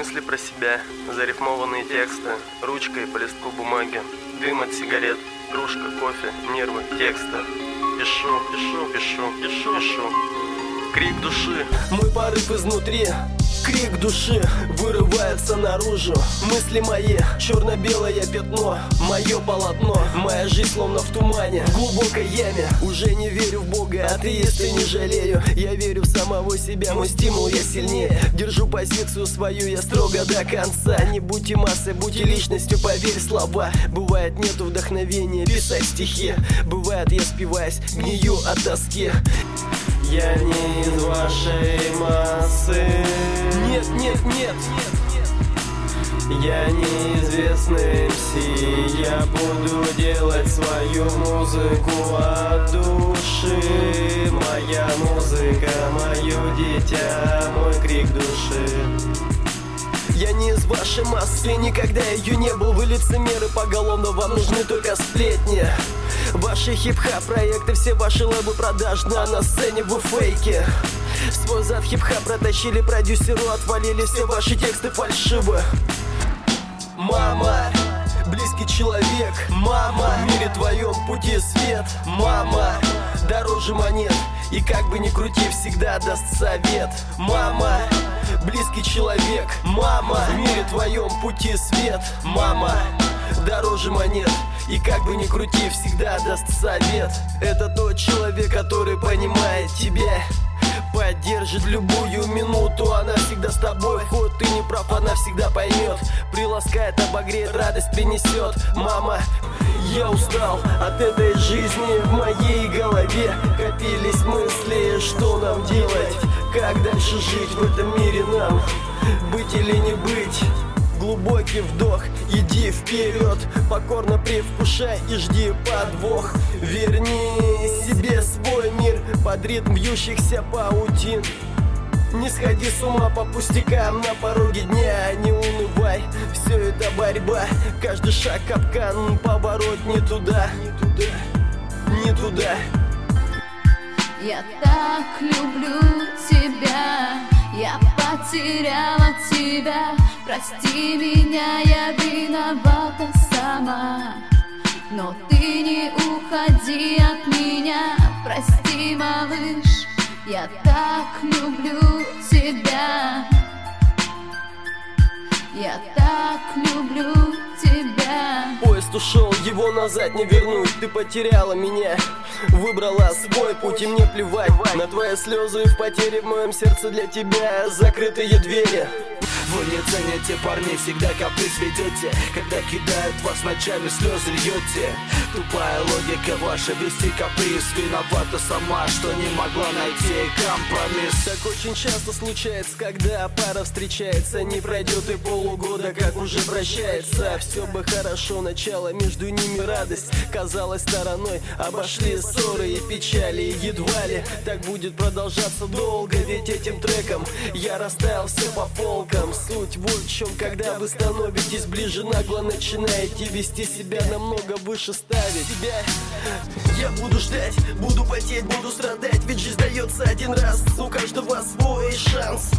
Мысли про себя, зарифмованные тексты, ручкой по листку бумаги, дым от сигарет, кружка, кофе, нервы, тексты. Пишу. Крик души. Мой порыв изнутри, крик души вырывается наружу. Мысли мои, черно-белое пятно, мое полотно. Моя жизнь словно в тумане, в глубокой яме. Уже не верю в Бога, атеиста не жалею. Я верю в самого себя, мой стимул, я сильнее. Держу позицию свою, я строго до конца. Не будьте массой, будьте личностью, поверь слова. Бывает нету вдохновения писать стихи. Бывает я спиваюсь, гнию от тоски. Я не из вашей массы. Нет. Я неизвестный МС. Я буду делать свою музыку от души. Моя музыка, мое дитя, мой крик души. Я не из вашей массы, никогда ее не был. Вы лицемеры поголовно, вам нужны только сплетни. Ваши хип-хап проекты, все ваши лэбы продажны, а на сцене вы фейки. Свой зад хип-хап протащили продюсеру, отвалили все ваши тексты фальшивы. Мама, близкий человек, мама, в мире твоем пути свет. Мама, дороже монет, и как бы ни крути, всегда даст совет. Мама, близкий человек, мама, в мире твоем пути свет. Мама, дороже монет, и как бы ни крути, всегда даст совет. Это тот человек, который понимает тебя, поддержит любую минуту. Она всегда с тобой, хоть ты не прав, она всегда поймет. Приласкает, обогреет, радость принесет. Мама, я устал от этой жизни, в моей голове копились мысли, что нам делать, как дальше жить в этом мире нам, быть или не быть. Глубокий вдох, иди вперед, покорно привкушай и жди подвох. Верни себе свой мир под ритм вьющихся паутин. Не сходи с ума по пустякам на пороге дня, не унывай, все это борьба. Каждый шаг капкан, поворот не туда. Я так люблю тебя, я потеряла тебя. Прости меня, я виновата сама. Но ты не уходи от меня, прости, малыш. Я так люблю тебя. Я так люблю тебя. Поезд ушел, его назад не вернуть. Ты потеряла меня, выбрала свой путь, и мне плевать на твои слезы и в потере в моем сердце для тебя закрытые двери. Вы не цените парней, всегда каприз ведете. Когда кидают вас ночами, слезы льете. Тупая логика ваша, вести каприз. Виновата сама, что не могла найти компромисс. Так очень часто случается, когда пара встречается. Не пройдет и полугода, как уже прощается. Все бы хорошо, начало, между ними радость казалась стороной. Обошли ссоры и печали, едва ли так будет продолжаться долго. Ведь этим треком я расставил все по полкам. Суть вот в чем, когда вы становитесь ближе, нагло начинаете вести себя намного выше, ставить себя. Я буду ждать, буду потеть, буду страдать, ведь жизнь дается один раз, у каждого свой шанс.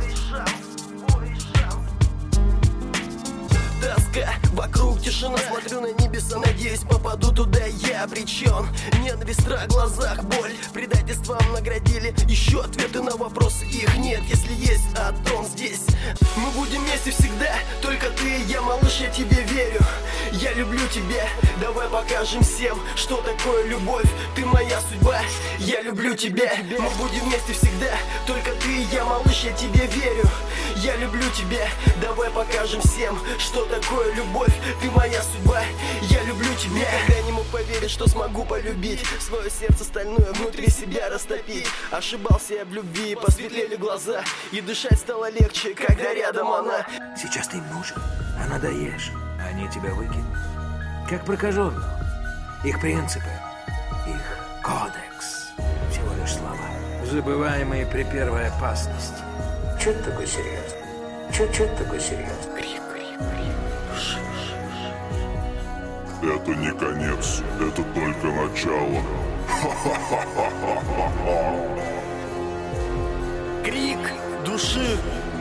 Тоска, вокруг тишина, смотрю на небеса, надеюсь, попаду туда, я обречен. Ненависть, страх в глазах, боль, предательством наградили. Еще ответы на вопросы, их нет, если есть, а то он здесь. Мы будем вместе всегда, только ты и я, малыш, я тебе верю. Я люблю тебя, давай покажем всем, что такое любовь. Ты моя судьба, я люблю тебя. Мы будем вместе всегда, только ты и я, малыш, я тебе верю. Я люблю тебя, давай покажем всем, что такое любовь. Ты моя судьба, я люблю тебя. Никогда не мог поверить, что смогу полюбить, свое сердце стальное внутри себя растопить. Ошибался я в любви, посветлели глаза, и дышать стало легче, когда рядом она. Сейчас ты им нужен, а надоешь, они тебя выкинут. Как прокаженных. Их принципы, их кодекс. Всего лишь слова, забываемые при первой опасности. Чё ты такой серьезный? Чё ты такой серьезный? Крик. Это не конец, это только начало. Крик души.